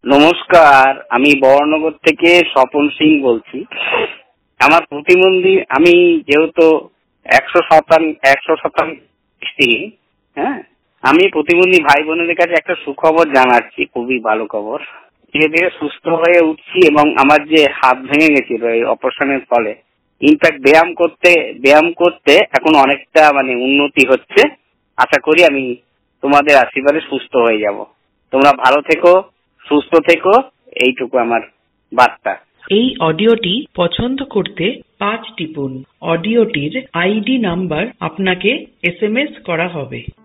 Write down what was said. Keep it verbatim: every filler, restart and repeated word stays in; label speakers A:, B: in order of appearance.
A: নমস্কার, আমি বড়নগর থেকে স্বপন সিং বলছি। আমার প্রতিবন্ধী, আমি যেহেতু একশো শতাংশ একশো শতাংশ হ্যাঁ, আমি প্রতিবন্ধী ভাই বোনদের কাছে একটা সুখবর জানাচ্ছি, খুবই ভালো খবর। ধীরে ধীরে সুস্থ হয়ে উঠছি এবং আমার যে হাত ভেঙে গেছিল এই অপারেশনের ফলে, ইনফ্যাক্ট ব্যায়াম করতে ব্যায়াম করতে এখন অনেকটা মানে উন্নতি হচ্ছে। আশা করি আমি তোমাদের আশীর্বাদে সুস্থ হয়ে যাব। তোমরা ভালো থেকো, সুস্থ থেকো, এইটুকু আমার বার্তা।
B: এই অডিওটি পছন্দ করতে পাঁচ টিপুন। অডিওটির আইডি নাম্বার আপনাকে এস এম এস করা হবে।